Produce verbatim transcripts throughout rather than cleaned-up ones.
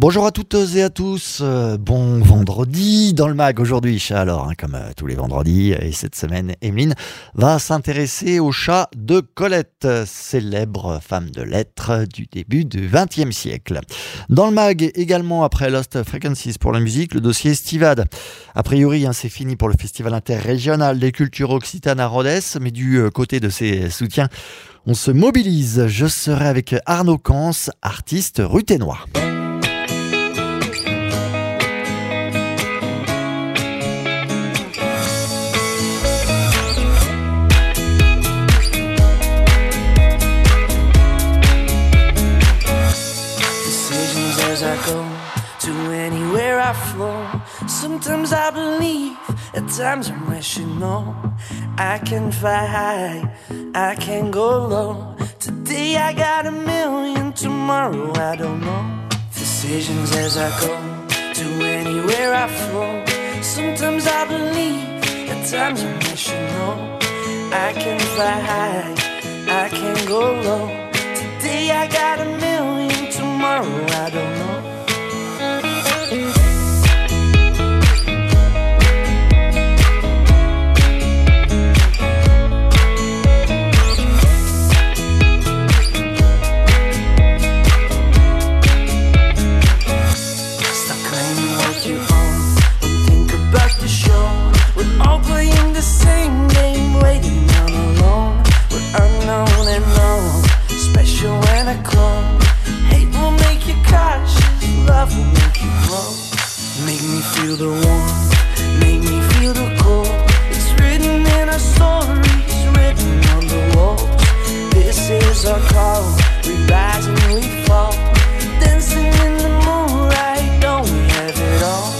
Bonjour à toutes et à tous, euh, bon vendredi dans le mag aujourd'hui. Alors, hein, comme euh, tous les vendredis, et cette semaine, Emeline va s'intéresser au chat de Colette, célèbre femme de lettres du début du vingtième siècle. Dans le mag également, après Lost Frequencies pour la musique, le dossier Estivade. A priori, hein, c'est fini pour le festival interrégional des cultures occitanes à Rhodes, mais du euh, côté de ses soutiens, on se mobilise. Je serai avec Arnaud Cans, artiste ruthénois. Sometimes I believe, at times I'm rational. I can fly high, I can go low. Today I got a million, tomorrow I don't know. Decisions as I go, to anywhere I flow. Sometimes I believe, at times I'm rational. I can fly high, I can go low. Today I got a million, tomorrow I don't know. Make me feel the warmth, make me feel the cold. It's written in our stories, written on the walls. This is our call, we rise and we fall. Dancing in the moonlight, don't we have it all?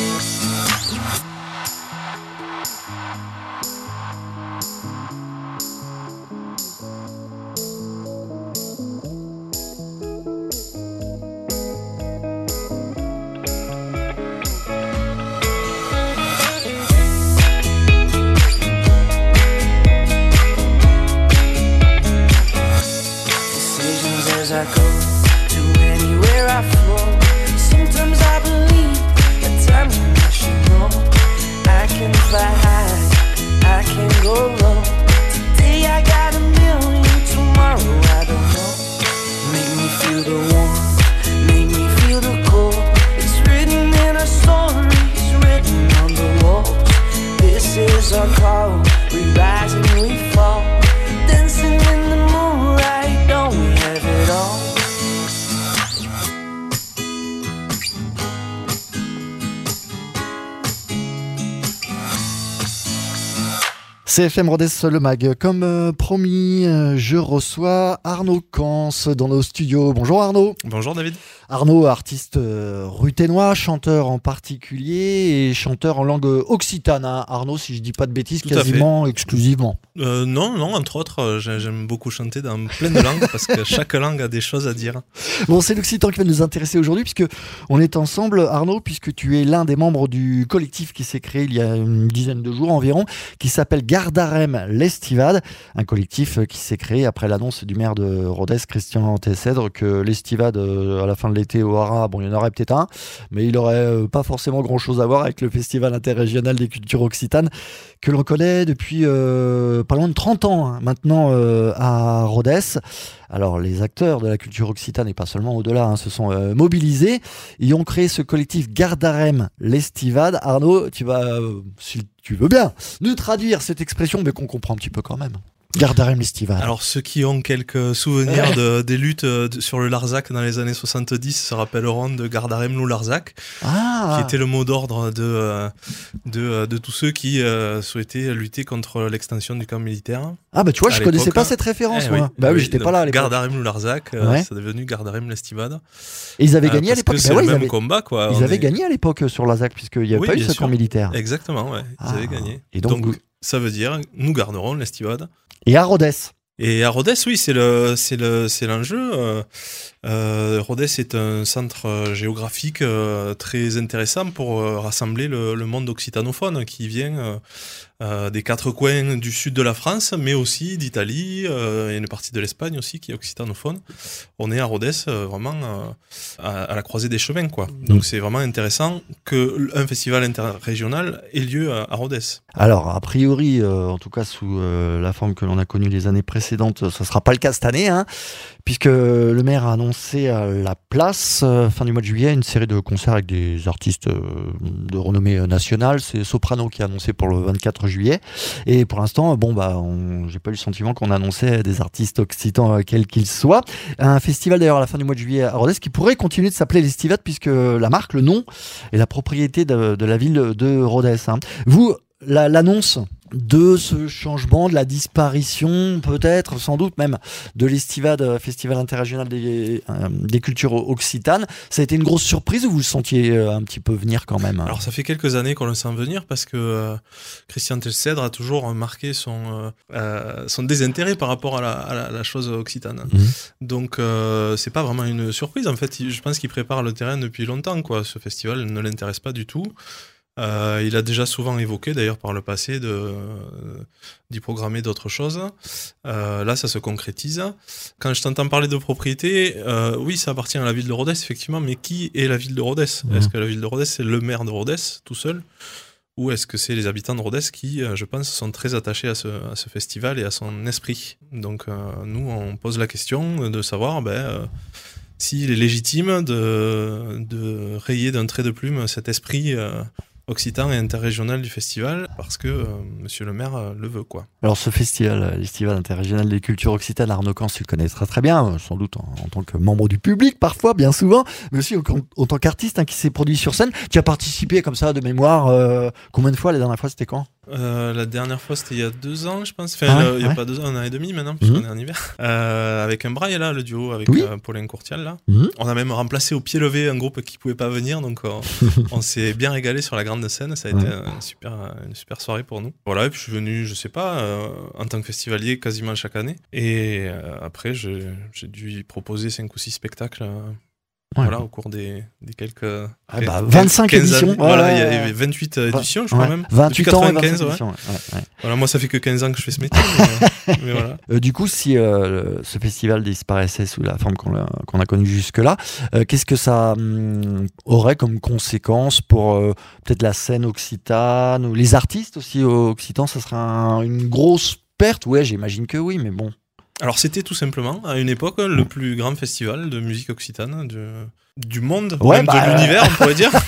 I go to anywhere I flow. Sometimes I believe, at times I'm rational. I can fly high, I can go low. Today I got a million, tomorrow I don't know. Make me feel the warmth, make me feel the cold. It's written in our stories, written on the walls. This is our call, we rise and we fall. Dancing in the moonlight, don't we have it all? C F M Rhodes, le mag. Comme euh, promis, euh, je reçois Arnaud Cans dans nos studios. Bonjour Arnaud. Bonjour David. Arnaud, artiste euh, ruthénois, chanteur en particulier et chanteur en langue occitane. Hein. Arnaud, si je dis pas de bêtises, Tout quasiment exclusivement. Euh, non, non, entre autres, euh, j'aime beaucoup chanter dans plein de langues parce que chaque langue a des choses à dire. Bon, c'est l'occitan qui va nous intéresser aujourd'hui puisque on est ensemble, Arnaud, puisque tu es l'un des membres du collectif qui s'est créé il y a une dizaine de jours environ, qui s'appelle Gardarem l'Estivade, un collectif qui s'est créé après l'annonce du maire de Rhodes, Christian Tessèdre, que l'Estivade à la fin de l'été au Hara, bon, il y en aurait peut-être un, mais il n'aurait pas forcément grand-chose à voir avec le festival interrégional des cultures occitanes que l'on connaît depuis euh, pas loin de trente ans hein, maintenant euh, à Rhodes. Alors les acteurs de la culture occitane et pas seulement au-delà hein, se sont euh, mobilisés et ont créé ce collectif Gardarem l'Estivade. Arnaud, tu vas, euh, si tu veux bien, nous traduire cette expression mais qu'on comprend un petit peu quand même. Gardarem l'Estivade. Alors ceux qui ont quelques souvenirs de, des luttes de, sur le Larzac dans les années soixante-dix se rappelleront de Gardarem loup Larzac, ah. qui était le mot d'ordre de, de, de tous ceux qui euh, souhaitaient lutter contre l'extension du camp militaire. Ah bah tu vois, je connaissais pas cette référence. Eh moi. oui. Bah oui, oui, j'étais pas là à l'époque. Gardarem loup Larzac, euh, ouais. c'est devenu Gardarem l'Estivade. Et ils avaient gagné euh, à l'époque. Parce que bah c'est ouais, le même avaient... combat quoi. Ils On avaient est... gagné à l'époque sur Larzac puisqu'il n'y avait oui, pas eu ce sûr. camp militaire. Exactement, ouais. Ils ah. avaient gagné. Et donc, donc vous... ça veut dire nous garderons l'Estivade. Et à Rhodes. Et à Rhodes, oui, c'est le, c'est le, c'est l'enjeu. Euh, Euh, Rodez est un centre euh, géographique euh, très intéressant pour euh, rassembler le, le monde occitanophone qui vient euh, euh, des quatre coins du sud de la France, mais aussi d'Italie euh, et une partie de l'Espagne aussi qui est occitanophone. On est à Rodez euh, vraiment euh, à, à la croisée des chemins, quoi. Donc c'est vraiment intéressant qu'un festival interrégional ait lieu à, à Rodez. Alors, a priori, euh, en tout cas sous euh, la forme que l'on a connue les années précédentes, ce ne sera pas le cas cette année, hein, puisque le maire a annoncé à la place, euh, fin du mois de juillet, une série de concerts avec des artistes euh, de renommée nationale. C'est Soprano qui a annoncé pour le vingt-quatre juillet. Et pour l'instant, bon, bah, on, j'ai pas eu le sentiment qu'on annonçait des artistes occitans, euh, quels qu'ils soient. Un festival d'ailleurs à la fin du mois de juillet à Rodez qui pourrait continuer de s'appeler l'Estivade, puisque la marque, le nom, est la propriété de, de la ville de Rodez. Hein. Vous, La, l'annonce de ce changement, de la disparition, peut-être, sans doute même, de l'Estivade, Festival interrégional des, euh, des cultures occitanes, ça a été une grosse surprise ou vous le sentiez euh, un petit peu venir quand même? Alors ça fait quelques années qu'on le sent venir parce que euh, Christian Telcèdre a toujours marqué son, euh, son désintérêt par rapport à la, à la, à la chose occitane. Mmh. Donc euh, c'est pas vraiment une surprise, en fait, je pense qu'il prépare le terrain depuis longtemps, quoi. Ce festival ne l'intéresse pas du tout. Euh, il a déjà souvent évoqué, d'ailleurs par le passé, de, euh, d'y programmer d'autres choses. Euh, là, ça se concrétise. Quand je t'entends parler de propriété, euh, oui, ça appartient à la ville de Rodez, effectivement, mais qui est la ville de Rodez ? Mmh. Est-ce que la ville de Rodez, c'est le maire de Rodez, tout seul ? Ou est-ce que c'est les habitants de Rodez qui, euh, je pense, sont très attachés à ce, à ce festival et à son esprit ? Donc, euh, nous, on pose la question de savoir... Ben, euh, s'il est légitime de, de rayer d'un trait de plume cet esprit euh, occitan et interrégional du festival, parce que euh, monsieur le maire euh, le veut, quoi. Alors ce festival, l'Estivade interrégional des cultures occitanes, Arnaud Cans, tu le connais très très bien, sans doute en, en tant que membre du public parfois, bien souvent, mais aussi en, en tant qu'artiste hein, qui s'est produit sur scène. Tu as participé comme ça de mémoire, euh, combien de fois? La dernière fois c'était quand? Euh, la dernière fois, c'était il y a deux ans, je pense. Enfin, ah ouais, le, il n'y a ouais. pas deux ans, un an et demi maintenant, puisqu'on mmh. est en hiver. Euh, avec un braille, là, le duo avec oui. euh, Paulin Courtial, là. Mmh. On a même remplacé au pied levé un groupe qui ne pouvait pas venir, donc euh, on s'est bien régalé sur la grande scène. Ça a été ouais. une, super, une super soirée pour nous. Voilà, et puis je suis venu, je sais pas, euh, en tant que festivalier quasiment chaque année. Et euh, après, je, j'ai dû y proposer cinq ou six spectacles. Euh, Ouais. Voilà, au cours des, des quelques... Ah bah, vingt-cinq éditions. Voilà, il y avait vingt-huit éditions, je crois ouais. même. vingt-huit ans et vingt-cinq éditions. Ouais. Ouais, ouais. Voilà, moi, ça fait que quinze ans que je fais ce métier. mais, mais voilà. euh, du coup, si euh, ce festival disparaissait sous la forme qu'on a, qu'on a connue jusque-là, euh, qu'est-ce que ça hum, aurait comme conséquence pour euh, peut-être la scène occitane ou les artistes aussi occitans? Ça serait un, une grosse perte? Ouais, j'imagine que oui, mais bon. Alors c'était tout simplement, à une époque, le plus grand festival de musique occitane de, du monde, ouais, même bah, de l'univers, on pourrait dire.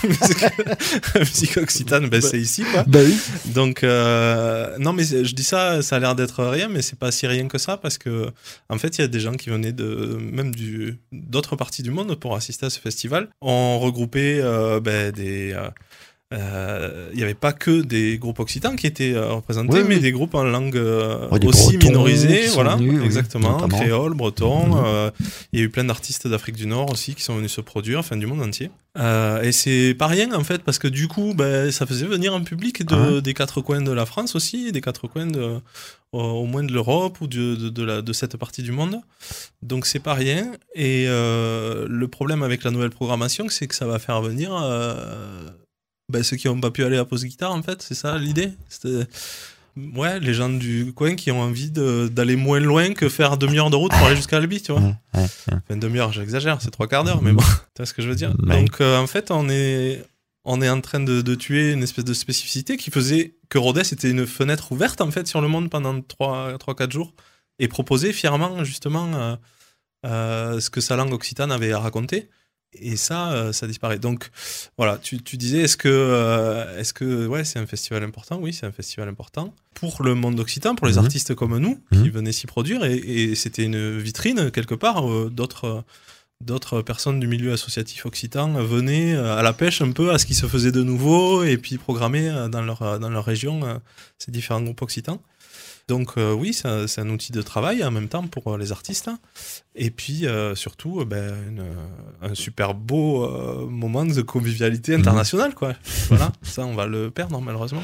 La musique occitane, ben, bah, c'est ici, quoi. Bah oui. Donc, euh, non, mais je dis ça, ça a l'air d'être rien, mais c'est pas si rien que ça, parce que, en fait, il y a des gens qui venaient de, même du, d'autres parties du monde pour assister à ce festival. On regroupait euh, ben, des... Euh, il euh, n'y avait pas que des groupes occitans qui étaient euh, représentés, oui, mais oui. des groupes en langue euh, ouais, aussi minorisée, voilà, venus, exactement, oui, créole, breton. Il mmh. euh, y a eu plein d'artistes d'Afrique du Nord aussi qui sont venus se produire, enfin du monde entier. Euh, et c'est pas rien en fait, parce que du coup, ben, ça faisait venir un public de, ah. des quatre coins de la France aussi, des quatre coins de, au moins de l'Europe ou de, de, de, la, de cette partie du monde. Donc c'est pas rien. Et euh, le problème avec la nouvelle programmation, c'est que ça va faire venir... Euh, Ben, ceux qui n'ont pas pu aller à Pause Guitare, en fait, c'est ça l'idée. C'était... Ouais, les gens du coin qui ont envie de, d'aller moins loin que faire demi-heure de route pour aller jusqu'à Albi, tu vois. Ouais, ouais, ouais. Enfin, demi-heure, j'exagère, c'est trois quarts d'heure, mais bon, tu vois ce que je veux dire. Ouais. Donc, euh, en fait, on est, on est en train de, de tuer une espèce de spécificité qui faisait que Rodez était une fenêtre ouverte, en fait, sur le monde pendant trois à quatre jours et proposait fièrement, justement, euh, euh, ce que sa langue occitane avait à raconter. Et ça, euh, ça disparaît. Donc, voilà, tu, tu disais, est-ce que, euh, est-ce que ouais, c'est un festival important ? Oui, c'est un festival important. Pour le monde occitan, pour les mmh. artistes comme nous, mmh. qui venaient s'y produire, et, et c'était une vitrine, quelque part, euh, d'autres, d'autres personnes du milieu associatif occitan venaient à la pêche un peu à ce qui se faisait de nouveau, et puis programmer dans leur, dans leur région euh, ces différents groupes occitans. Donc euh, oui, c'est un, c'est un outil de travail en même temps pour euh, les artistes. Et puis euh, surtout, euh, ben, une, un super beau euh, moment de convivialité internationale, quoi. Voilà, ça on va le perdre malheureusement.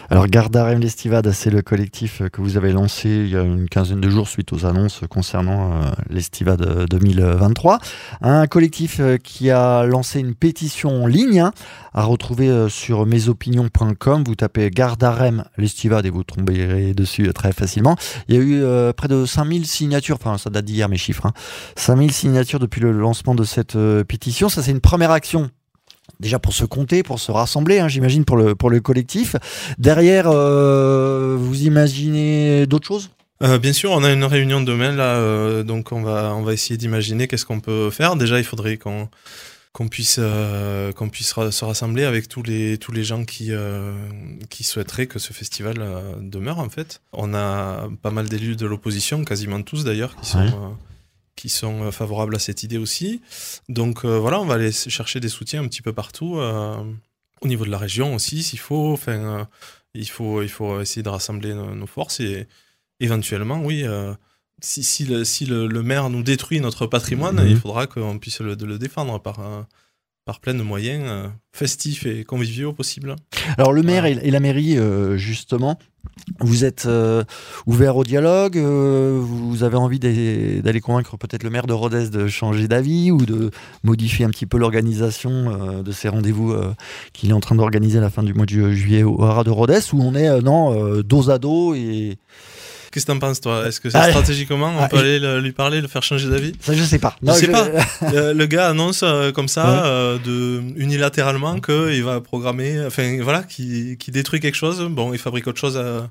Alors, Gardarem l'Estivade, c'est le collectif que vous avez lancé il y a une quinzaine de jours suite aux annonces concernant euh, l'Estivade deux mille vingt-trois. Un collectif euh, qui a lancé une pétition en ligne hein, à retrouver euh, sur mesopinions point com. Vous tapez Gardarem l'Estivade et vous tomberez dessus euh, très facilement. Il y a eu euh, près de cinq mille signatures, enfin ça date d'hier mes chiffres, hein. cinq mille signatures depuis le lancement de cette euh, pétition. Ça, c'est une première action. Déjà pour se compter, pour se rassembler, hein, j'imagine, pour le, pour le collectif. Derrière, euh, vous imaginez d'autres choses ? Euh, bien sûr, on a une réunion demain, là, euh, donc on va, on va essayer d'imaginer qu'est-ce qu'on peut faire. Déjà, il faudrait qu'on, qu'on puisse, euh, qu'on puisse ra- se rassembler avec tous les, tous les gens qui, euh, qui souhaiteraient que ce festival euh, demeure, en fait. On a pas mal d'élus de l'opposition, quasiment tous d'ailleurs, qui sont... Ouais. Euh, qui sont favorables à cette idée aussi. Donc euh, voilà, on va aller chercher des soutiens un petit peu partout, euh, au niveau de la région aussi, s'il faut. Enfin, euh, il faut, il faut essayer de rassembler nos, nos forces et éventuellement, oui, euh, si, si, le, si le, le maire nous détruit notre patrimoine, Mmh. il faudra qu'on puisse le, de le défendre par, euh, par plein de moyens euh, festifs et conviviaux possibles. Alors le maire Voilà. et, et la mairie, euh, justement, vous êtes euh, ouvert au dialogue, euh, vous avez envie d'aller, d'aller convaincre peut-être le maire de Rodez de changer d'avis ou de modifier un petit peu l'organisation euh, de ces rendez-vous euh, qu'il est en train d'organiser à la fin du mois de ju- juillet au haras de Rodez, où on est euh, non, euh, dos à dos et... Qu'est-ce que t'en penses, toi ? Est-ce que c'est Ah, stratégiquement, on ah, peut je- aller le- lui parler, le faire changer d'avis ? Ça, je sais pas. Je sais pas. Le, le gars annonce euh, comme ça, Ouais. euh, de, unilatéralement, qu'il va programmer, enfin voilà, qu'il qu'il détruit quelque chose. Bon, il fabrique autre chose à,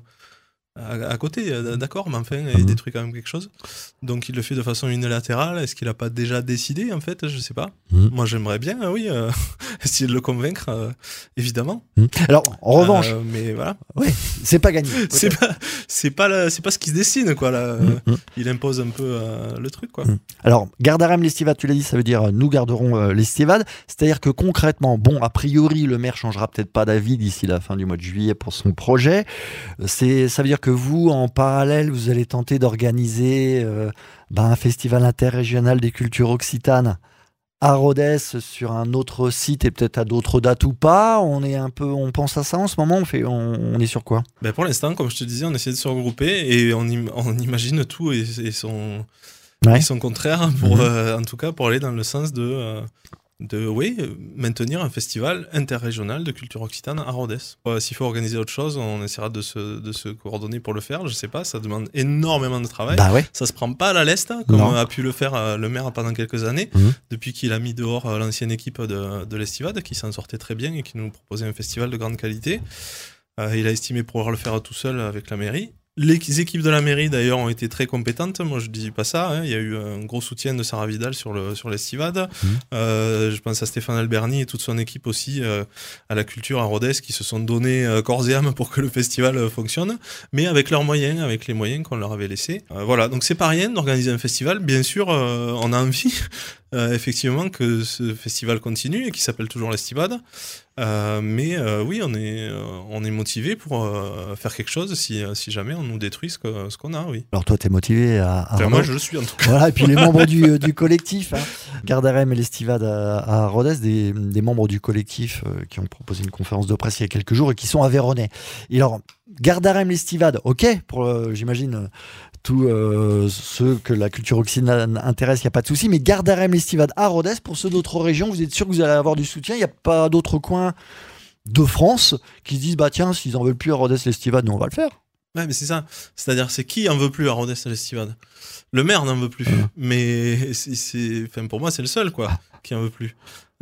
à, à côté, euh, d'accord, mais enfin, il Mhm. détruit quand même quelque chose. Donc il le fait de façon unilatérale. Est-ce qu'il a pas déjà décidé, en fait ? Je sais pas. Mhm. Moi, j'aimerais bien, euh, oui, euh, essayer de le convaincre, euh, évidemment. Alors, en revanche, Euh, mais voilà, ouais, c'est pas gagné. c'est pas, c'est pas, la- c'est pas ce qui se dessine, quoi. Là, Mhm. Euh, il impose un peu euh, le truc, quoi. Mm. Alors, Gardarem l'Estivade, tu l'as dit, ça veut dire euh, nous garderons euh, l'Estivade. C'est-à-dire que concrètement, bon, a priori, le maire changera peut-être pas d'avis d'ici la fin du mois de juillet pour son projet. Euh, C'est, ça veut dire que vous, en parallèle, vous allez tenter d'organiser euh, ben, un festival interrégional des cultures occitanes à Rodez sur un autre site et peut-être à d'autres dates ou pas. On est un peu, on pense à ça en ce moment. On fait, on, on est sur quoi ? Ben pour l'instant, comme je te disais, on essaie de se regrouper et on, im- on imagine tout et, et son, Ouais. et son contraire, pour, Mhm. euh, en tout cas pour aller dans le sens de, euh, de oui, euh, maintenir un festival interrégional de culture occitane à Rodez. Euh, S'il faut organiser autre chose, on essaiera de se, de se coordonner pour le faire. Je sais pas, ça demande énormément de travail. Bah ouais. Ça se prend pas à la leste, hein, comme Non. a pu le faire euh, le maire pendant quelques années, Mhm. depuis qu'il a mis dehors euh, l'ancienne équipe de, de l'Estivade, qui s'en sortait très bien et qui nous proposait un festival de grande qualité. Euh, il a estimé pouvoir le faire tout seul avec la mairie. Les équipes de la mairie, d'ailleurs, ont été très compétentes. Moi, je ne dis pas ça. Hein. Il y a eu un gros soutien de Sarah Vidal sur, le, sur l'Estivade. Mhm. Euh, je pense à Stéphane Alberni et toute son équipe aussi, euh, à la culture à Rodez, qui se sont donnés euh, corps et âme pour que le festival euh, fonctionne, mais avec leurs moyens, avec les moyens qu'on leur avait laissés. Euh, voilà, donc c'est pas rien d'organiser un festival. Bien sûr, euh, on a envie, euh, effectivement, que ce festival continue et qui s'appelle toujours l'Estivade. Euh, mais euh, oui, on est, euh, on est motivé pour euh, faire quelque chose si, si jamais on nous détruit ce, que, ce qu'on a, oui. Alors toi, t'es motivé à, à Enfin, Rodez. moi, je le suis en tout cas. Voilà, et puis les membres du, euh, du collectif, hein. Gardarem et l'Estivade à, à Rodez, des, des membres du collectif euh, qui ont proposé une conférence de presse il y a quelques jours et qui sont à Véronais. Et alors, Gardarem l'Estivade, ok, pour euh, j'imagine euh, tous euh, ceux que la culture occitane intéresse, il n'y a pas de souci, mais Gardarem l'Estivade à Rodez, pour ceux d'autres régions, vous êtes sûr que vous allez avoir du soutien? Il n'y a pas d'autres coins de France qui se disent, bah tiens, s'ils en veulent plus à Rodez l'Estivade, nous on va le faire. Ouais, mais c'est ça. C'est-à-dire, c'est qui en veut plus à Rodez à l'Estivade? Le maire n'en veut plus. Mmh. Mais c'est, c'est, enfin, pour moi, c'est le seul, quoi, qui en veut plus.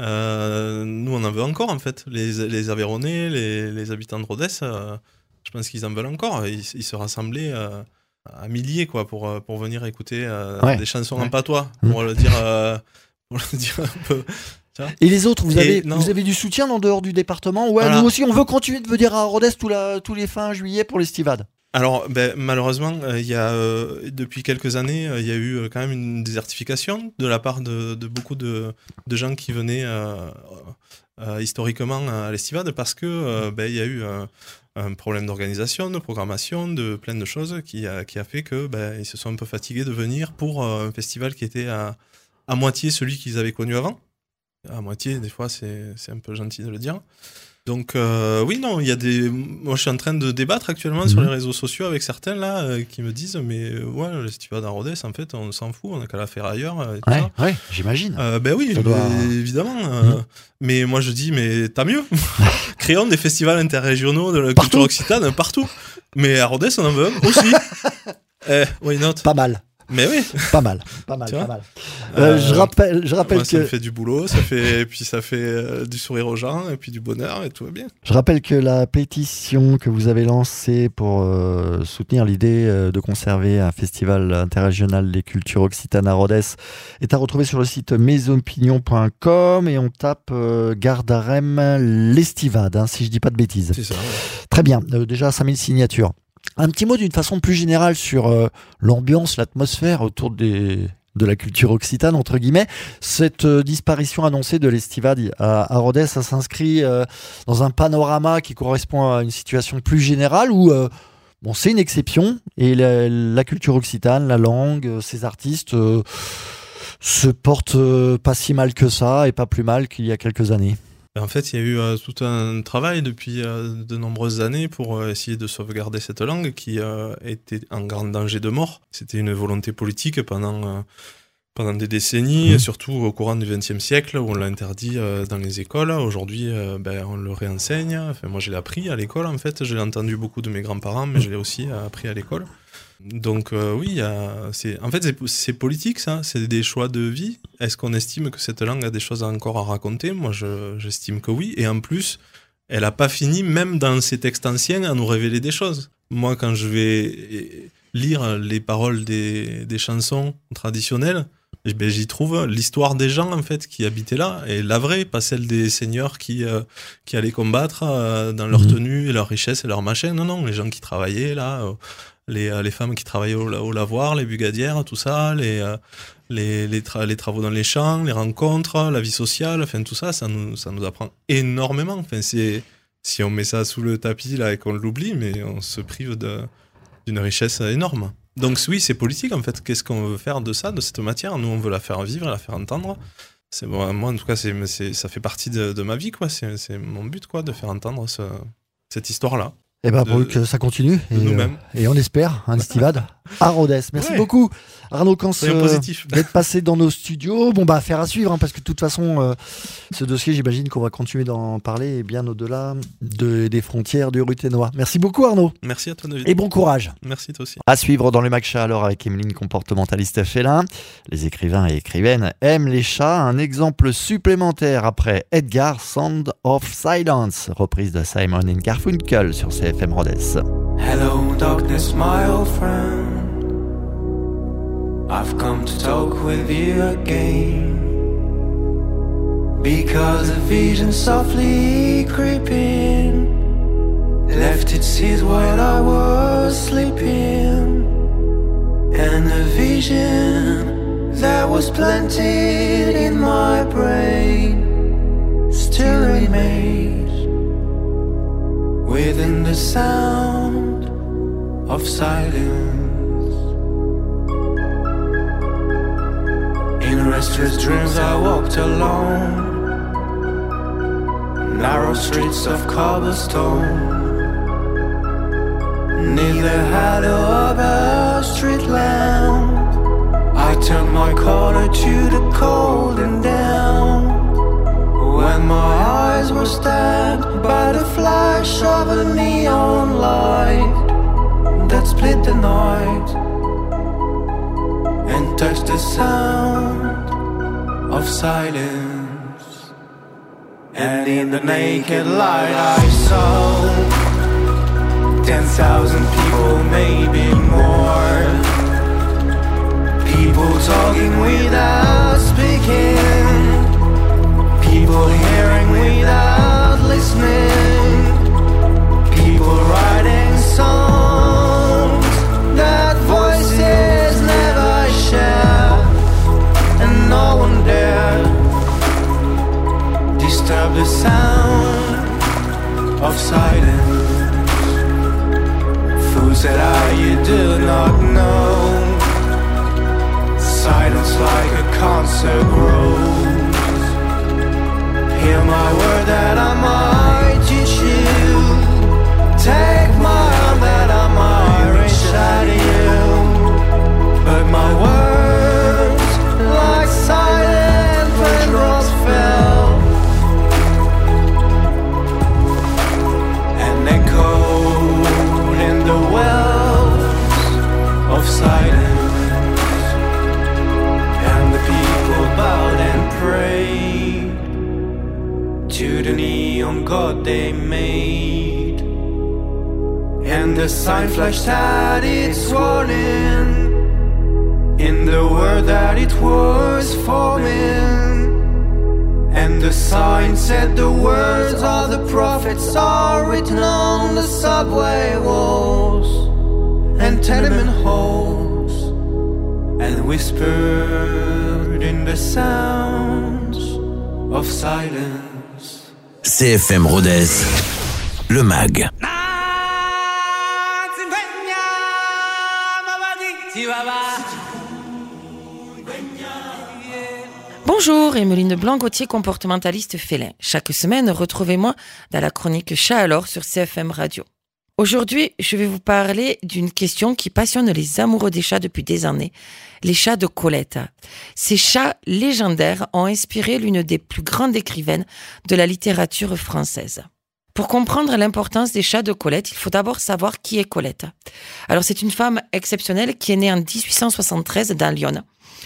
Euh, nous, on en veut encore, en fait. Les, les Aveyronais, les, les habitants de Rodez, euh, je pense qu'ils en veulent encore. Ils, ils se rassemblaient euh, à milliers, quoi, pour, euh, pour venir écouter euh, Ouais. des chansons Ouais. en patois, Mmh. pour le dire, euh, pour le dire un peu. Et les autres, vous Et avez, non. vous avez du soutien en dehors du département? Ouais, Voilà. nous aussi, on veut continuer de venir à Rodez tous, la, tous les fins juillet pour l'Estivade. Alors, ben, malheureusement, euh, il y a, euh, depuis quelques années, euh, il y a eu euh, quand même une désertification de la part de, de beaucoup de, de gens qui venaient euh, euh, historiquement à l'Estivade parce que euh, ben, il y a eu un, un problème d'organisation, de programmation, de plein de choses qui a, qui a fait que ben, ils se sont un peu fatigués de venir pour euh, un festival qui était à, à moitié celui qu'ils avaient connu avant. À moitié, des fois, c'est, c'est un peu gentil de le dire. Donc, euh, oui, non, il y a des. Moi, je suis en train de débattre actuellement mmh. sur les réseaux sociaux avec certains, là, euh, qui me disent, mais euh, ouais, l'estivade à Rodez, en fait, on s'en fout, on n'a qu'à la faire ailleurs. Et tout ouais, ça. ouais, j'imagine. Euh, ben oui, doit... mais, évidemment. Euh, mmh. Mais moi, je dis, mais tant mieux. Créons des festivals interrégionaux de la partout. culture occitane partout. Mais à Rodez, on en veut un aussi. eh, why not? Pas mal. Mais oui. Pas mal, pas mal, tu pas vois mal. Euh, euh, je rappelle, je rappelle moi, que ça me fait du boulot, ça fait, et puis ça fait euh, du sourire aux gens, et puis du bonheur, et tout va bien. Je rappelle que la pétition que vous avez lancée pour euh, soutenir l'idée euh, de conserver un festival interrégional des cultures occitanes à Rodez est à retrouver sur le site mes opinions point com et on tape euh, Gardarem l'estivade, hein, si je dis pas de bêtises. C'est ça. Ouais. Très bien, euh, déjà cinq mille signatures. Un petit mot d'une façon plus générale sur euh, l'ambiance, l'atmosphère autour des, de la culture occitane, entre guillemets. Cette euh, disparition annoncée de l'estivade à, à Rodez, ça s'inscrit euh, dans un panorama qui correspond à une situation plus générale où euh, bon, c'est une exception et la, la culture occitane, la langue, euh, ses artistes euh, se portent euh, pas si mal que ça et pas plus mal qu'il y a quelques années. En fait, il y a eu euh, tout un travail depuis euh, de nombreuses années pour euh, essayer de sauvegarder cette langue qui euh, était en grand danger de mort. C'était une volonté politique pendant, euh, pendant des décennies, mmh. surtout au courant du vingtième siècle où on l'a interdit euh, dans les écoles. Aujourd'hui, euh, ben, on le réenseigne. Enfin, moi, je l'ai appris à l'école, en fait. Je l'ai entendu beaucoup de mes grands-parents, mais je l'ai aussi appris à l'école. Donc euh, oui, y a, c'est, en fait c'est, c'est politique ça, c'est des choix de vie. Est-ce qu'on estime que cette langue a des choses encore à raconter ? Moi je, j'estime que oui, et en plus elle n'a pas fini même dans ses textes anciens à nous révéler des choses. Moi quand je vais lire les paroles des, des chansons traditionnelles, eh ben, j'y trouve l'histoire des gens en fait qui habitaient là, et la vraie, pas celle des seigneurs qui, euh, qui allaient combattre euh, dans leur tenue et leur richesse et leur machin. Non, non, les gens qui travaillaient là... Euh, Les, euh, les femmes qui travaillaient au, au lavoir, les bugadières, tout ça, les, euh, les, les, tra- les travaux dans les champs, les rencontres, la vie sociale, enfin tout ça, ça nous, ça nous apprend énormément. Enfin, c'est, si on met ça sous le tapis là et qu'on l'oublie, mais on se prive de, d'une richesse énorme. Donc oui, c'est politique en fait. Qu'est-ce qu'on veut faire de ça, de cette matière ? Nous, on veut la faire vivre, la faire entendre. C'est, bon, moi, en tout cas, c'est, c'est, ça fait partie de, de ma vie, quoi. C'est, c'est mon but, quoi, de faire entendre ce, cette histoire-là. Eh ben, pour que ça continue. Et, euh, et on espère un estivade à Rodez. Merci ouais. beaucoup, Arnaud Cans, euh, d'être passé dans nos studios. Bon, bah, affaire à suivre, hein, parce que de toute façon, euh, ce dossier, j'imagine qu'on va continuer d'en parler et bien au-delà de, des frontières du Ruthénois. Merci beaucoup, Arnaud. Merci à toi, David. Et bon courage. Merci, toi aussi. À suivre dans le Mac-Chat, alors, avec Emeline, comportementaliste félin. Les écrivains et écrivaines aiment les chats. Un exemple supplémentaire après Edgar, Sound of Silence, reprise de Simon and Garfunkel sur C F M Rodez. Hello darkness my old friend, I've come to talk with you again, because a vision softly creeping left its seat while I was sleeping, and a vision that was planted in my brain still remains within the sound of silence. In restless dreams I walked alone, narrow streets of cobblestone, near the shadow of a street lamp. I turned my collar to the cold and damp, when my eyes were stabbed by the flash of a neon light that split the night and touched the sound of silence. And in the naked light I saw ten thousand people, maybe more, people talking without speaking, people hearing without listening, people writing songs that voices never share, and no one dare disturb the sound of silence. Fools said I, you do not know, silence like a concert grows, Hear my word that I might teach you. Take my arm that I might reach out to you. But my words, like silent raindrops, fell and echoed in the wells of silence. And the people bowed and prayed to the neon god they made. And the sign flashed at its warning in the word that it was forming. And the sign said the words of the prophets are written on the subway walls and tenement halls, and whispered in the sounds of silence. C F M Rodez, le mag. Bonjour, Emeline Blanc-Gauthier, comportementaliste félin. Chaque semaine, retrouvez-moi dans la chronique Chat alors sur C F M Radio. Aujourd'hui, je vais vous parler d'une question qui passionne les amoureux des chats depuis des années, les chats de Colette. Ces chats légendaires ont inspiré l'une des plus grandes écrivaines de la littérature française. Pour comprendre l'importance des chats de Colette, il faut d'abord savoir qui est Colette. Alors, c'est une femme exceptionnelle qui est née en dix-huit cent soixante-treize dans l'Yonne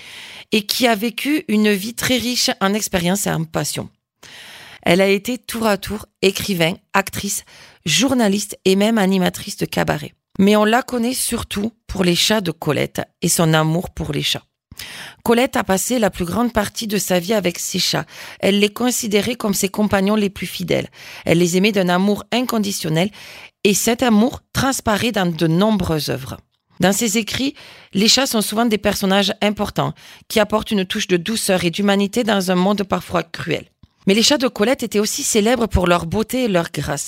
et qui a vécu une vie très riche en expériences et en passion. Elle a été tour à tour écrivain, actrice, journaliste et même animatrice de cabaret. Mais on la connaît surtout pour les chats de Colette et son amour pour les chats. Colette a passé la plus grande partie de sa vie avec ses chats. Elle les considérait comme ses compagnons les plus fidèles. Elle les aimait d'un amour inconditionnel et cet amour transparaît dans de nombreuses œuvres. Dans ses écrits, les chats sont souvent des personnages importants qui apportent une touche de douceur et d'humanité dans un monde parfois cruel. Mais les chats de Colette étaient aussi célèbres pour leur beauté et leur grâce.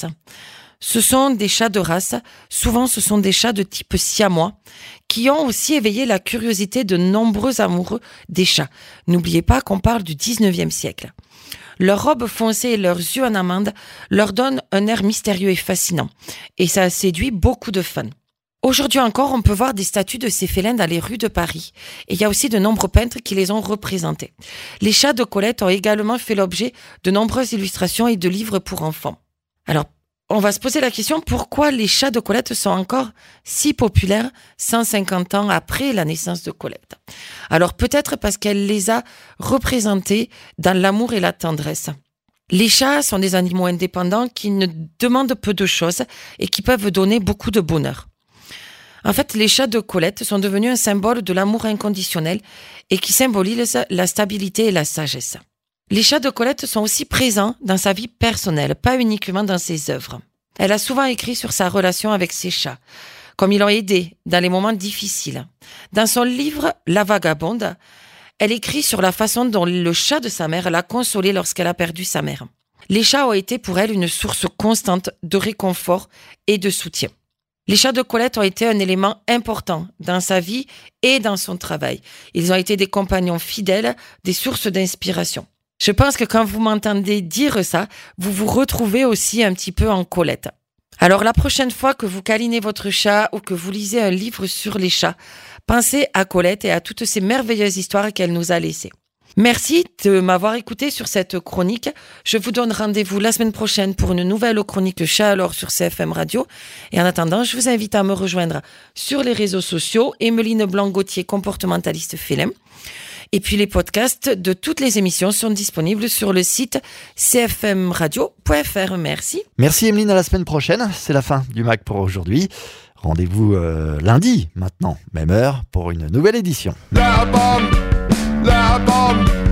Ce sont des chats de race, souvent ce sont des chats de type siamois, qui ont aussi éveillé la curiosité de nombreux amoureux des chats. N'oubliez pas qu'on parle du dix-neuvième siècle. Leurs robes foncées et leurs yeux en amande leur donnent un air mystérieux et fascinant, et ça a séduit beaucoup de fans. Aujourd'hui encore, on peut voir des statues de ces félins dans les rues de Paris. Et il y a aussi de nombreux peintres qui les ont représentés. Les chats de Colette ont également fait l'objet de nombreuses illustrations et de livres pour enfants. Alors, on va se poser la question, pourquoi les chats de Colette sont encore si populaires cent cinquante ans après la naissance de Colette? Alors, peut-être parce qu'elle les a représentés dans l'amour et la tendresse. Les chats sont des animaux indépendants qui ne demandent peu de choses et qui peuvent donner beaucoup de bonheur. En fait, les chats de Colette sont devenus un symbole de l'amour inconditionnel et qui symbolisent la stabilité et la sagesse. Les chats de Colette sont aussi présents dans sa vie personnelle, pas uniquement dans ses œuvres. Elle a souvent écrit sur sa relation avec ses chats, comme ils l'ont aidée dans les moments difficiles. Dans son livre « La vagabonde », elle écrit sur la façon dont le chat de sa mère l'a consolée lorsqu'elle a perdu sa mère. Les chats ont été pour elle une source constante de réconfort et de soutien. Les chats de Colette ont été un élément important dans sa vie et dans son travail. Ils ont été des compagnons fidèles, des sources d'inspiration. Je pense que quand vous m'entendez dire ça, vous vous retrouvez aussi un petit peu en Colette. Alors la prochaine fois que vous câlinez votre chat ou que vous lisez un livre sur les chats, pensez à Colette et à toutes ces merveilleuses histoires qu'elle nous a laissées. Merci de m'avoir écouté sur cette chronique. Je vous donne rendez-vous la semaine prochaine pour une nouvelle chronique Chat alors sur C F M Radio. Et en attendant, je vous invite à me rejoindre sur les réseaux sociaux, Emeline Blanc-Gauthier, comportementaliste félin. Et puis les podcasts de toutes les émissions sont disponibles sur le site c f m radio point f r. Merci. Merci Emeline, à la semaine prochaine. C'est la fin du Mag pour aujourd'hui. Rendez-vous euh, lundi maintenant, même heure, pour une nouvelle édition. La bombe, la bombe.